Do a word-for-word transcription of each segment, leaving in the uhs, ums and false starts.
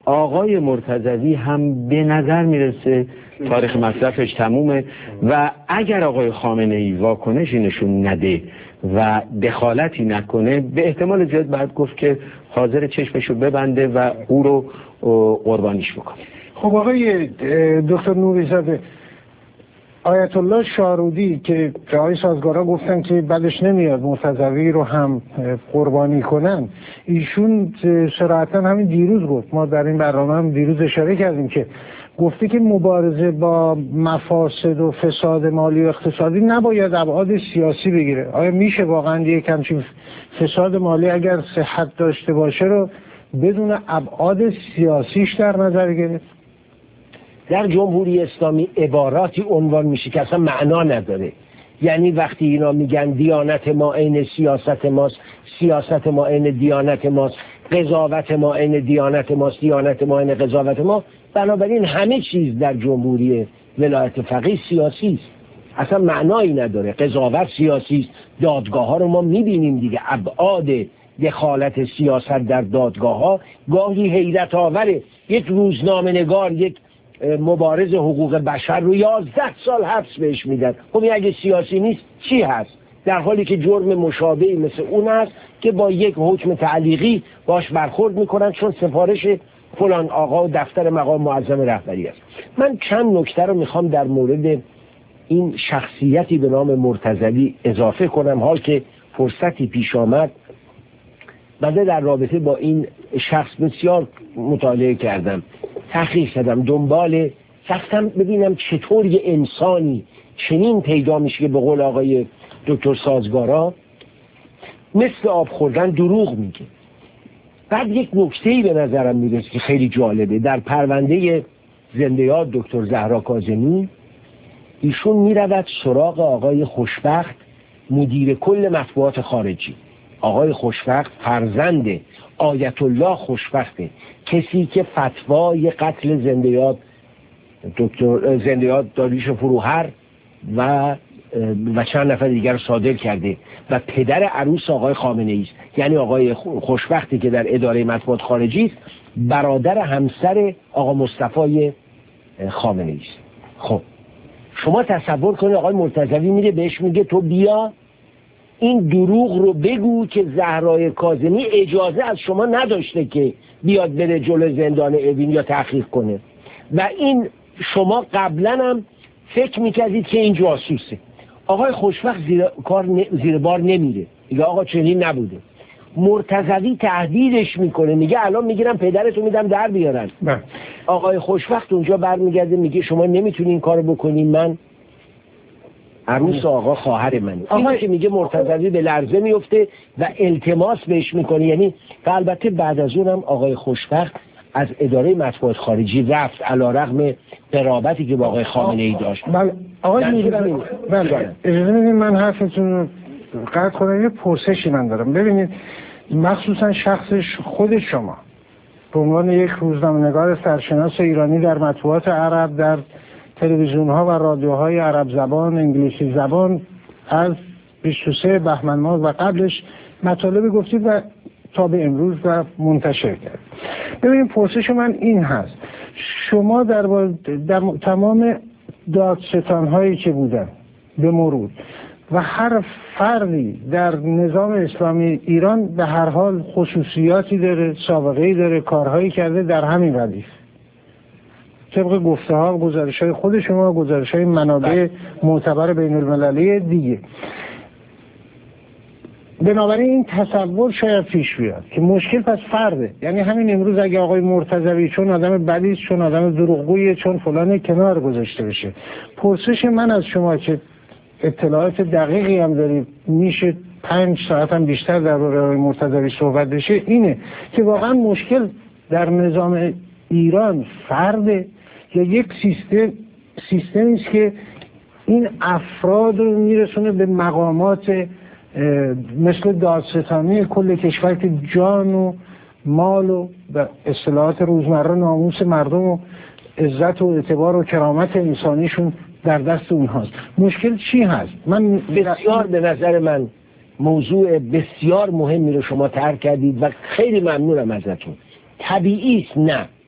آقای مرتضوی هم به نظر میرسه تاریخ مصرفش تمومه و اگر آقای خامنه ای واکنشی نشون نده و دخالتی نکنه به احتمال زیاد باید گفت که حاضر چشمشو ببنده و او رو قربانیش بکنه. خب آقای دکتر نوری‌زاده، آیت الله شارودی که آقای سازگارا گفتن که بعدش نمیاد مرتضوی رو هم قربانی کنن، ایشون صراحتا همین دیروز گفت، ما در این برنامه هم دیروز اشاره کردیم که گفته که مبارزه با مفاسد و فساد مالی و اقتصادی نباید ابعاد سیاسی بگیره. آیا میشه واقعا یک همچین فساد مالی اگر صحت داشته باشه رو بدون ابعاد سیاسیش در نظر گرفت؟ در جمهوری اسلامی عباراتی عنوان میشه که اصلا معنا نداره. یعنی وقتی اینا میگن دیانت ما عین سیاست ماست، سیاست ما عین دیانت ماست، قضاوت ما عین دیانت ماست، دیانت ما عین قضاوت ما، بنابراین همه چیز در جمهوری ولایت فقیه سیاسی است، اصلا معنایی نداره. قضاوت سیاسی است، دادگاه ها رو ما میبینیم دیگه، ابعاد دخالت سیاست در دادگاه ها گاهی حیرت آوره. یک روزنامه نگار، یک مبارز حقوق بشر رو یازده سال حبس بهش میدن. خب این اگه سیاسی نیست چی هست؟ در حالی که جرم مشابهی مثل اون هست که با یک حکم تعلیقی باش برخورد میکنن چون سفارش فلان آقا و دفتر مقام معظم رهبری است. من چند نکته رو میخوام در مورد این شخصیتی به نام مرتضوی اضافه کنم، حال که فرصتی پیش آمد. بنده در رابطه با این شخص بسیار مطالعه کردم، تحقیق کردم، دنبال رفتم ببینم چطور یه انسانی چنین پیدا میشه که به قول آقای دکتر سازگارا مثل آب خوردن دروغ میگه. بعد یک نکته‌ای به نظرم میرسه که خیلی جالبه. در پرونده زنده یاد دکتر زهرا کاظمی ایشون میرود سراغ آقای خوشبخت، مدیر کل مطبوعات خارجی. آقای خوشبخت فرزند آیت الله خوشبخته، کسی که فتوای قتل زنده یاد دکتر زنده یاد داریوش فروهر و و چند نفر دیگر رو صادر کرده و پدر عروس آقای خامنه ای است. یعنی آقای خوشبختی که در اداره مطبوعات خارجی است برادر همسر آقا مصطفی خامنه ای است. خب شما تصور کنید آقای مرتضوی میره بهش میگه تو بیا این دروغ رو بگو که زهرای کاظمی اجازه از شما نداشته که بیاد بره جلو زندان اوین یا تحقیق کنه و این شما قبلا هم فکر میکردید که این جاسوسه. آقای خوشبخت زیر, کار ن... زیر بار نمیره، میگه آقا چنین نبوده. مرتضوی تهدیدش میکنه، میگه الان میگیرم پدرتو میدم در بیارن. بله. آقای خوشبخت اونجا برمیگرده میگه شما نمیتونین این کارو بکنین، من عروس آقا خواهر منه. اینو که میگه مرتضوی به لرزه میفته و التماس بهش میکنه. یعنی و البته بعد از اونم آقای خوشبخت از اداره مطبوعات خارجی رفت علیرغم قرابتی که با آقای خامنه ای داشت. بله آقای نوری‌زاده، بله اجازه بدید من حرفتون رو قطع کنم. یه پرسشی من دارم. ببینید مخصوصا شخصش خود شما به عنوان یک روزنامه‌نگار سرشناس ایرانی در مطبوعات عرب، در تلویزیون ها و رادیوهای عرب زبان، انگلیسی زبان از بیست و سه بهمن ماه و قبلش مطالب گفتید و تا به امروز و منتشر کرد. ببینید پرسش من این هست، شما در, در تمام دادستان هایی که بودن به مرور و هر فردی در نظام اسلامی ایران به هر حال خصوصیاتی داره، سابقه‌ای داره، کارهایی کرده در همین ردیف طبق گفته ها و گزارش های خود شما، گزارش های منابع معتبر بین المللی دیگه. بنابراین این تصور شاید پیش بیاد که مشکل پس فرده. یعنی همین امروز اگه آقای مرتضوی چون آدم بدی، چون آدم دروغگویه، چون فلان کنار گذاشته بشه. پرسش من از شما که اطلاعات دقیقی هم دارید، میشه پنج ساعت هم بیشتر در آقای مرتضوی صحبت بشه، اینه که واقعا مشکل در نظام ایران فرده یا یک سیستم سیستمی است که این افراد رو میرسونه به مقامات مثل دادستانی کل کشور که جان و مال و به اصطلاحات روزمره ناموس مردم و عزت و اعتبار و کرامت انسانیشون در دست اونهاست. مشکل چی هست؟ من بسیار به نظر من موضوع بسیار مهمی رو شما طرح کردید و خیلی ممنونم ازتون. طبیعی است نه،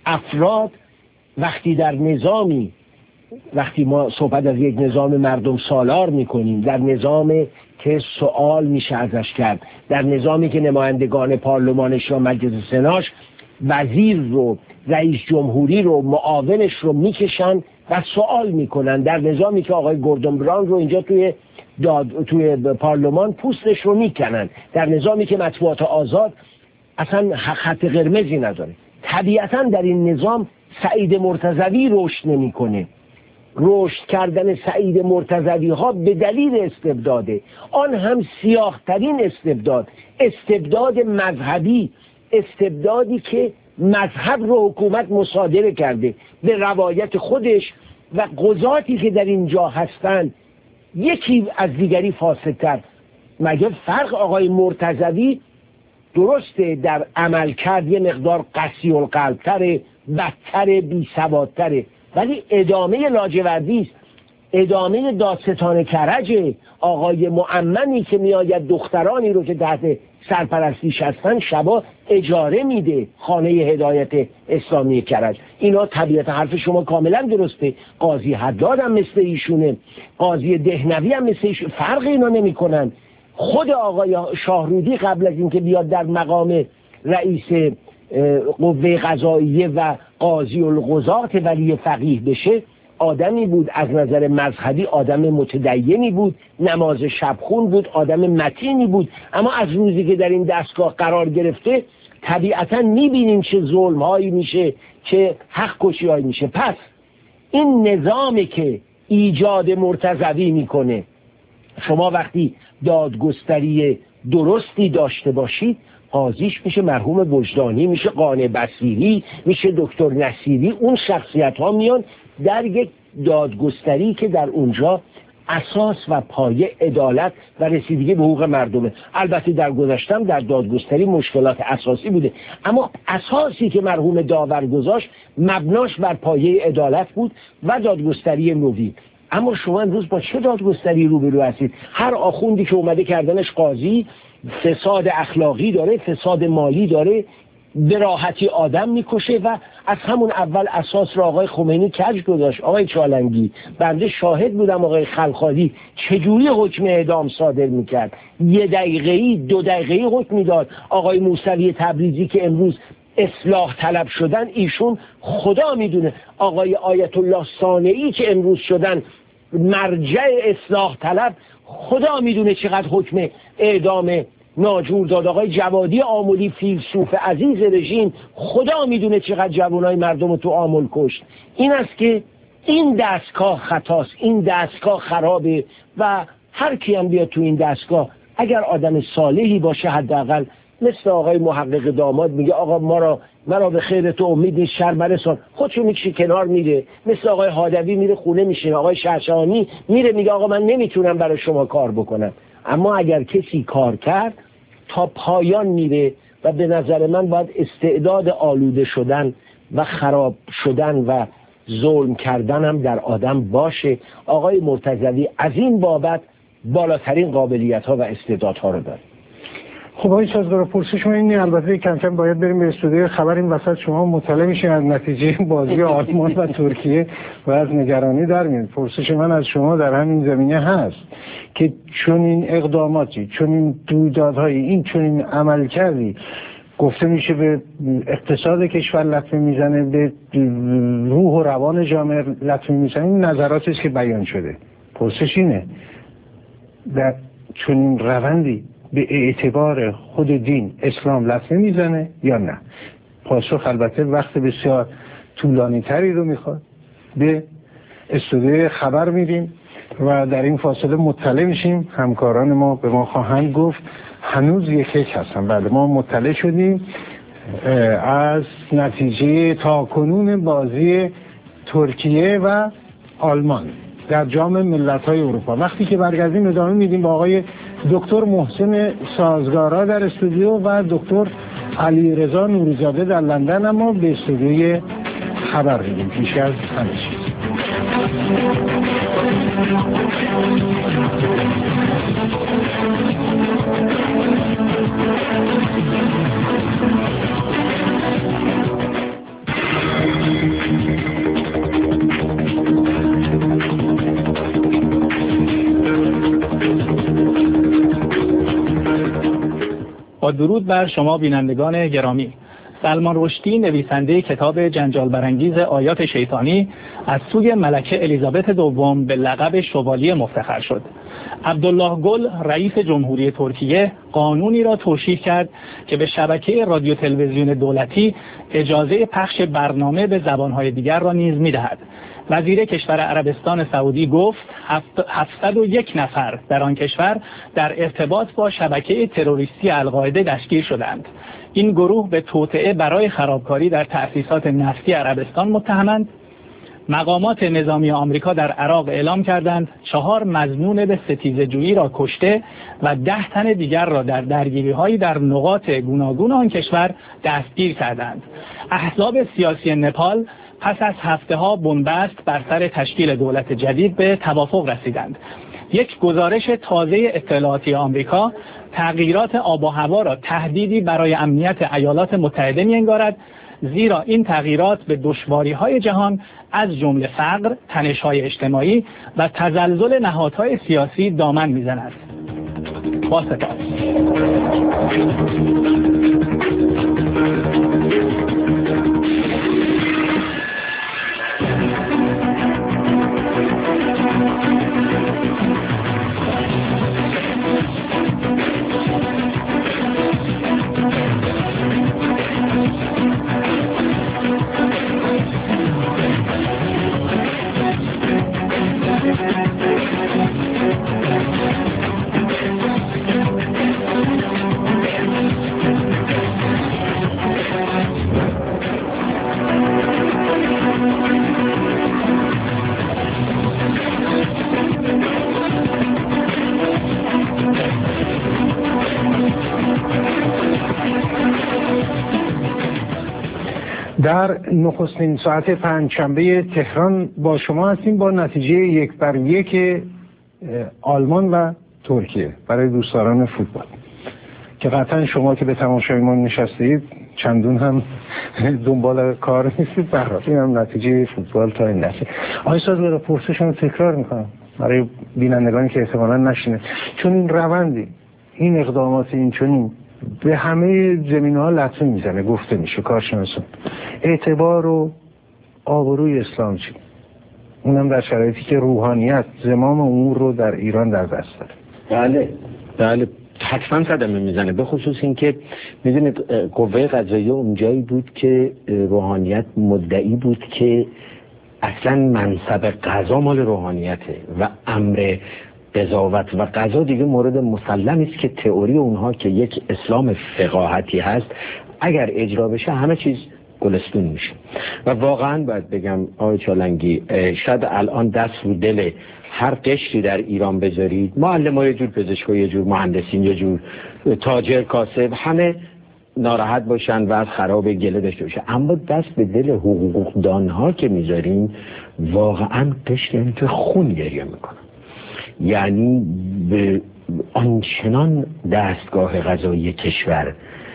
افراد وقتی در نظامی، وقتی ما صحبت از یک نظام مردم سالار میکنیم، در نظام که سوال میشه ازش کرد، در نظامی که نمایندگان پارلمانش یا مجلس سناش وزیر رو، رئیس جمهوری رو، معاونش رو میکشن و سوال میکنن، در نظامی که آقای گوردون براون رو اینجا توی داد توی پارلمان پوستش رو میکنن، در نظامی که مطبوعات آزاد اصلا خط قرمزی نداره. طبیعتا در این نظام سعید مرتضوی رشد نمیکنه. رشد کردن سعید مرتضوی ها به دلیل استبداده، آن هم سیاه‌ترین استبداد، استبداد مذهبی، استبدادی که مذهب رو حکومت مصادره کرده به روایت خودش و قضاتی که در اینجا هستند یکی از دیگری فاسدتر. مگه فرق آقای مرتضوی درسته در عمل کرد یه مقدار قسی القلب‌تره، بدتر، بی‌سوادتره، ولی ادامه لاجوردی است، ادامه دادستان کرج آقای مؤمنی که میآید دخترانی رو که تحت سرپرستیش هستن شبا اجاره میده، خانه هدایت اسلامی کرج. اینا طبیعت حرف شما کاملا درسته. قاضی حداد هم مثل ایشونه، قاضی دهنوی هم مثل ایشونه، فرق اینا نمی کنن. خود آقای شاهرودی قبل از اینکه بیاد در مقام رئیس قوه قضاییه و قاضی القضات ولی فقیه بشه، آدمی بود از نظر مذهبی آدم متدینی بود، نماز شبخون بود، آدم متینی بود، اما از روزی که در این دستگاه قرار گرفته طبیعتا میبینیم چه ظلم هایی میشه، چه حق کشی هایی میشه. پس این نظامی که ایجاد مرتضوی میکنه، شما وقتی دادگستری درستی داشته باشید قاضیش میشه مرحوم وجدانی، میشه قانع بصیری، میشه دکتر نصیری. اون شخصیت ها میان در یک دادگستری که در اونجا اساس و پایه عدالت و رسیدگی به حقوق مردمه. البته در گذشتم در دادگستری مشکلات اساسی بوده، اما اساسی که مرحوم داور گذاشت مبناش بر پایه عدالت بود و دادگستری نوین. اما شما امروز با چه دادگستری روبرو هستید؟ هر آخوندی که اومده کردنش قاضی فساد اخلاقی داره، فساد مالی داره، به راحتی آدم میکشه و از همون اول اساس را آقای خمینی کج گذاشت. آقای چالنگی، بنده شاهد بودم آقای خلخالی چجوری حکم اعدام صادر میکرد، یه دقیقه‌ای دو دقیقه‌ای حکم میداد. آقای موسوی تبریزی که امروز اصلاح طلب شدن، ایشون خدا میدونه. آقای آیت الله صانعی که امروز شدن مرجع اصلاح طلب، خدا میدونه چقدر حکم اعدام ناجور داد. آقای جوادی آملی فیلسوف عزیز رژیم، خدا میدونه چقدر جوانای مردم رو تو آمل کشت. این است که این دستگاه خطاست، این دستگاه خرابه و هر کی هم بیاد تو این دستگاه اگر آدم صالحی باشه حداقل مثل آقای محقق داماد میگه آقا ما را مرا به خیر تو امید نیست، شر برسان، خودشو میکشه کنار میره. مثل آقای هادوی میره خونه میشینه، آقای شهشانی میره میگه آقا من نمیتونم برای شما کار بکنم. اما اگر کسی کار کرد تا پایان میره و به نظر من باید استعداد آلوده شدن و خراب شدن و ظلم کردن هم در آدم باشه. آقای مرتضوی از این بابت بالاترین قابلیت ها و استعداد ها رو داره. خب آقای سازگار، پرسش ما اینه، البته کم کم باید بریم به استودیو خبر. این وسط شما مطلع میشین از نتیجه بازی آلمان و ترکیه و از نگرانی در میاد. پرسش من از شما در همین زمینه هست که چون این اقداماتی، چون این رویدادهای، این چون این عمل کردی گفته میشه به اقتصاد کشور لطمه میزنه، به روح و روان جامعه لطمه میزنه، این نظراتی است که بیان شده. پرسش اینه در چون این روندی به اعتبار خود دین اسلام لطمه میزنه یا نه؟ پاسخ البته وقت بسیار طولانی تری رو میخواد. به استودیو خبر میریم و در این فاصله مطلع میشیم. همکاران ما به ما خواهند گفت. هنوز یک یک هستن. بله، ما مطلع شدیم از نتیجه تاکنون بازی ترکیه و آلمان در جام ملت‌های اروپا. وقتی که برگردیم ادامه میدیم با آقای دکتر محسن سازگارا در استودیو و دکتر علیرضا نوری‌زاده در لندن. اما به استودیوی خبر میدیم پیش از همه چیز. درود بر شما بینندگان گرامی. سلمان رشدی نویسنده کتاب جنجال برانگیز آیات شیطانی از سوی ملکه الیزابت دوم به لقب شوالیه مفتخر شد. عبدالله گل رئیس جمهوری ترکیه قانونی را توشیح کرد که به شبکه رادیو تلویزیون دولتی اجازه پخش برنامه به زبانهای دیگر را نیز می‌دهد. وزیر کشور عربستان سعودی گفت هفتصد و یک نفر در آن کشور در ارتباط با شبکه تروریستی القاعده دستگیر شدند. این گروه به توطئه برای خرابکاری در تأسیسات نفتی عربستان متهمند. مقامات نظامی آمریکا در عراق اعلام کردند چهار مظنون به ستیزه‌جویی را کشته و ده تن دیگر را در درگیری‌هایی در نقاط گوناگون آن کشور دستگیر کردند. احزاب سیاسی نپال پس از هفته‌ها بنبست بر سر تشکیل دولت جدید به توافق رسیدند. یک گزارش تازه اطلاعاتی آمریکا تغییرات آب و هوا را تهدیدی برای امنیت ایالات متحده می‌انگارد، زیرا این تغییرات به دشواری‌های جهان از جمله فقر، تنش‌های اجتماعی و تزلزل نهادهای سیاسی دامن می‌زند. با سپاس. در نخستین ساعت پنجشنبه تهران با شما هستیم با نتیجه یک بر یک آلمان و ترکیه برای دوستداران فوتبال که قطعا شما که به تماشای ما نشستید چندون هم دنبال کار نیستید. برای این هم نتیجه فوتبال تا این لحظه. آقای سازگار پرسشم تکرار میکنم برای بینندگانی که احتمالاً نشینه، چون این روندی این اقدامات این چنین به همه زمینه‌ها لطمه میزنه، گفته میشه کارشناسان، اعتبار و آبروی اسلام چی؟ اونم در شرایطی که روحانیت زمام امور رو در ایران در دست داره. بله بله حتما صدمه میزنه، به خصوص این که میدونید قوه قضاییه اونجایی بود که روحانیت مدعی بود که اصلا منصب قضا مال روحانیته و امر قضاوت و قضا دیگه مورد مسلمی است که تئوری اونها که یک اسلام فقاهتی هست اگر اجرا بشه همه چیز گلستون میشه. و واقعا باید بگم آقای چالنگی شاید الان دست رو دل هر قشری در ایران بذارید، معلم‌ها یه جور، پزشکا یه جور، مهندسین یه جور، تاجر کاسب همه ناراحت باشن و از خراب گله داشته باشه، اما دست به دل حقوقدانها که میذارین واقعا قشر تو خون گریه میکنن. یعنی به آنچنان دستگاه قضایی کشور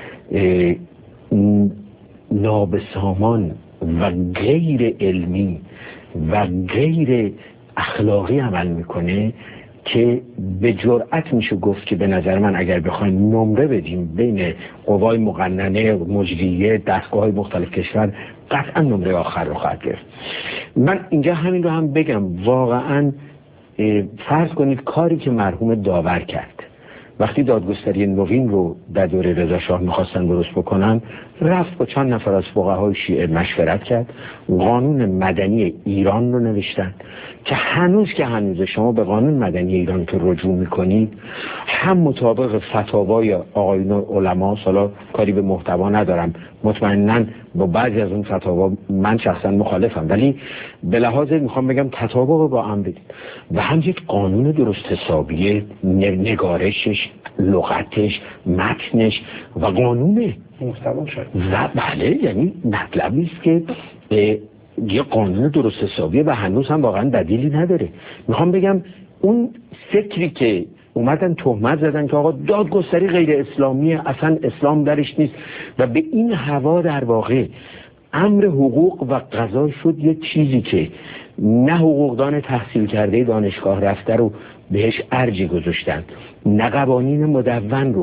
نابسامان و غیر علمی و غیر اخلاقی عمل میکنه که به جرأت میشه گفت که به نظر من اگر بخوایم نمره بدیم بین قوای مقننه، مجریه، دستگاه مختلف کشور قطعا نمره آخر رو خواهد گرفت. من اینجا همین رو هم بگم، واقعا فرض کنید کاری که مرحوم داور کرد وقتی دادگستری نوین رو در دوره رضا شاه میخواستن درست بکنن، رفت با چند نفر از فقهای شیعه مشورت کرد، قانون مدنی ایران رو نوشتن که هنوز که هنوز شما به قانون مدنی ایران که رجوع میکنید هم مطابق فتاوای آقایون علما، حالا کاری به محتوا ندارم، مطمئناً با بعضی از اون فتاوا من شخصا مخالفم، ولی به لحاظ میخوام بگم تطابق با هم بدید و هم یک قانون درست حسابی، نگارشش، لغتش، متنش و قانون محتوا شد و بله، یعنی مطلبی است که یه قانون درست حسابیه و هنوز هم واقعا بدیلی نداره. میخوام بگم اون فکری که اومدن تهمت زدن که آقا دادگستری غیر اسلامیه، اصلا اسلام درش نیست و به این هوا در واقع امر حقوق و قضا شد یه چیزی که نه حقوقدان تحصیل کرده دانشگاه رفته رو بهش ارجی گذاشتن، نه قوانین مدون رو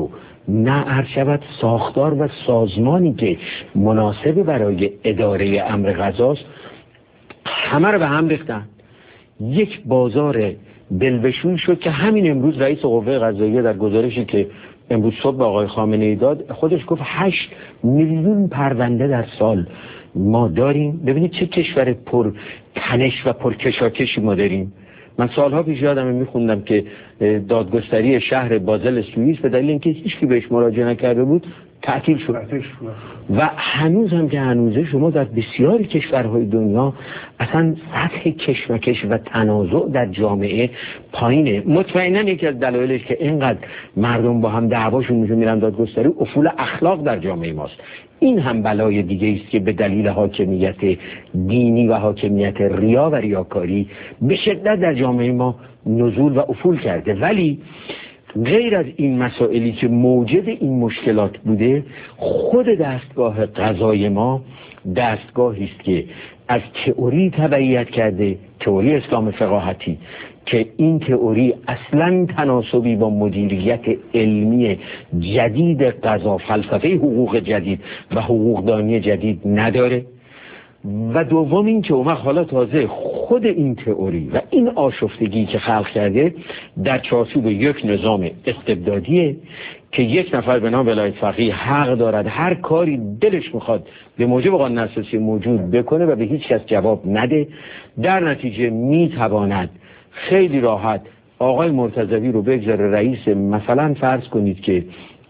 نه عرض شود ساختار و سازمانی که مناسب برای اداره امر غذاست، همه رو به هم ریختن. یک بازار دلبشوی شد که همین امروز رئیس قوه قضاییه در گزارشی که امروز صبح به آقای خامنه ای داد خودش گفت هشت میلیون پرونده در سال ما داریم. ببینید چه کشور پر تنش و پر کشاکشی ما داریم. من سالها پیش یادم میخوندم که دادگستری شهر بازل سوئیس به دلیل اینکه هیچکی بهش مراجعه نکرده بود تعطیل شد و هنوز هم که هنوزه شما در بسیاری کشورهای دنیا اصلا سطح کشمکش و تنازع در جامعه پایینه. مطمئنا یکی از دلایلش که اینقدر مردم با هم دعواشون میشه میرن دادگستری افول اخلاق در جامعه ماست. این هم بلای دیگه است که به دلیل حاکمیت دینی و حاکمیت ریا و ریاکاری به شدت در جامعه ما نزول و افول کرده. ولی غیر از این مسائلی که موجد این مشکلات بوده، خود دستگاه قضای ما دستگاهی است که از تئوری تبعیت کرده، تئوری اسلام فقاهتی، که این تئوری اصلا تناسبی با مدیریت علمی جدید قضا، فلسفه حقوق جدید و حقوقدانی جدید نداره. و دوم این که اومد حالا تازه خود این تئوری و این آشفتگی که خلق کرده در چارچوب یک نظام استبدادیه که یک نفر به نام ولایت فقیه حق دارد هر کاری دلش میخواد به موجب قانون اساسی موجود بکنه و به هیچ کس جواب نده. در نتیجه میتواند خیلی راحت آقای مرتضوی رو بگذاره رئیس، مثلا فرض کنید که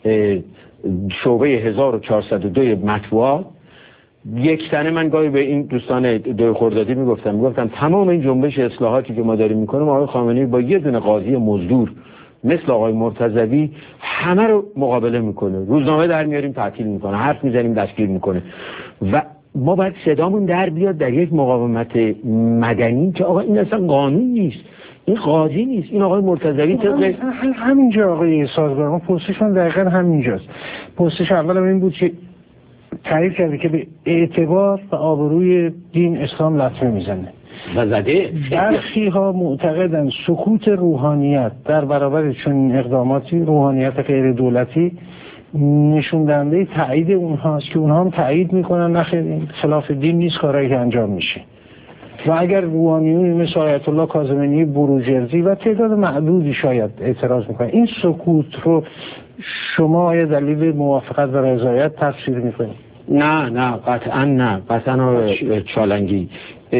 شعبه هزار و چهارصد و دو مطبوعات. یک تنه من گاهی به این دوستان دو خردادی میگفتم میگفتم تمام این جنبش اصلاحاتی که ما داریم میکنیم آقای خامنه‌ای با یه دونه قاضی مزدور مثل آقای مرتضوی همه رو مقابله میکنه، روزنامه در میاریم تعطیل میکنه، حرف میزنیم دستگیر میکنه و ما باید صدامون در بیاد در یک مقاومت مدنی که آقا این اصلا قانون نیست، این قاضی نیست، این آقای مرتضوی طبق همینجا آقای سازگار پرسش من دقیقاً همینجاست. پرسش اولم این بود که تعریف کرده که به اعتبار و آبروی دین اسلام لطمه میزنه و زده. برخی ها معتقدن سکوت روحانیت در برابر چنین اقداماتی، روحانیت غیر دولتی، نشون دهنده تایید اونهاست که اونها هم تایید میکنن نخیر این خلاف دین نیست کارایی که انجام میشه. و اگر روحانیون مثل آیت الله کاظمی بروجردی و تعداد معدودی شاید اعتراض میکنن، این سکوت رو شما آیا دلیل موافقت و رضایت تفسیر میکنید؟ نه نه قطعا نه. قطعا چالنگی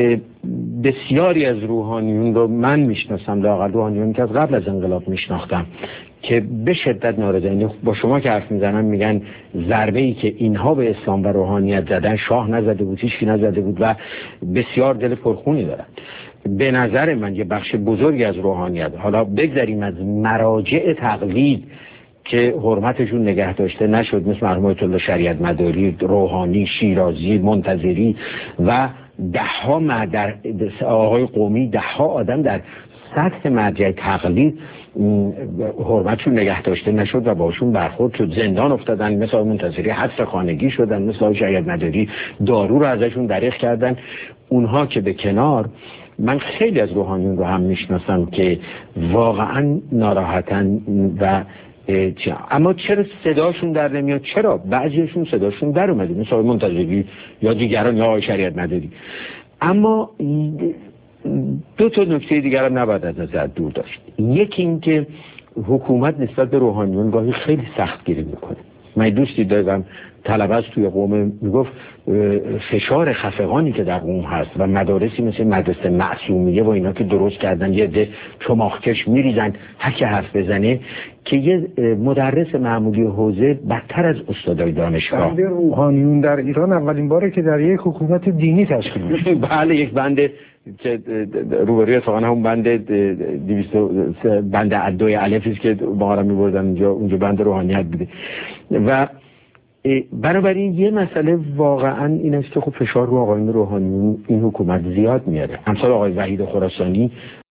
بسیاری از روحانیون رو من میشناسم، لااقل روحانیون که از قبل از انقلاب میشناختم که به شدت نارضایند. با شما که حرف میزنن میگن ضربه ای که اینها به اسلام و روحانیت زدن شاه نزده بود، هیچکی نزده بود و بسیار دل پرخونی دارن. به نظر من یه بخش بزرگی از روحانیت، حالا بگذاریم از مراجع تقلید که حرمتشون نگه داشته نشد مثل مرحوم آیت الله شریعت مداری، روحانی، شیرازی، منتظری و ده ها در آقای قومی، ده ها آدم در سطح مرجع تقلید حرمتشون نگه داشته نشد و باشون برخورد شد، زندان افتادن، مثل آقای منتظری حبس خانگی شدن، مثل آقای شریعت مداری دارو رو ازشون دریغ کردن. اونها که به کنار، من خیلی از روحانیون رو هم میشناسم که واقعا ناراحتن و اما چرا صداشون در نمیاد؟ چرا بعضیشون صداشون در اومده مثل آقای منتظری یا دیگران یا آقای شریعت مداری. اما دو تا نکته دیگر هم نباید از نظر دور داشت. یکی این که حکومت نسبت به روحانیون گاهی خیلی سخت گیری میکنه. من دوستی دارم طلبه است توی قوم، میگفت فشار خفقانی که در قوم هست و مدارسی مثل مدرسه معصومیه و اینا که درست کردن یه ده چماخکش میریزن هر کی حرف بزنه، که یه مدرس معمولی حوزه بدتر از استادای دانشگاه. بند روحانیون در ایران اولین باره که در یک حکومت دینی تشکیل میشه. بله، یک بند که روبروی اتفاقا همون بند دویست بند ادوی الفی است که ما را می‌بردن اونجا، اونجا بند روحانیت بوده. و بنابراین یه مسئله واقعا این است که خب فشار رو آقایون روحانیون این حکومت زیاد میاره. امثال آقای وحید خراسانی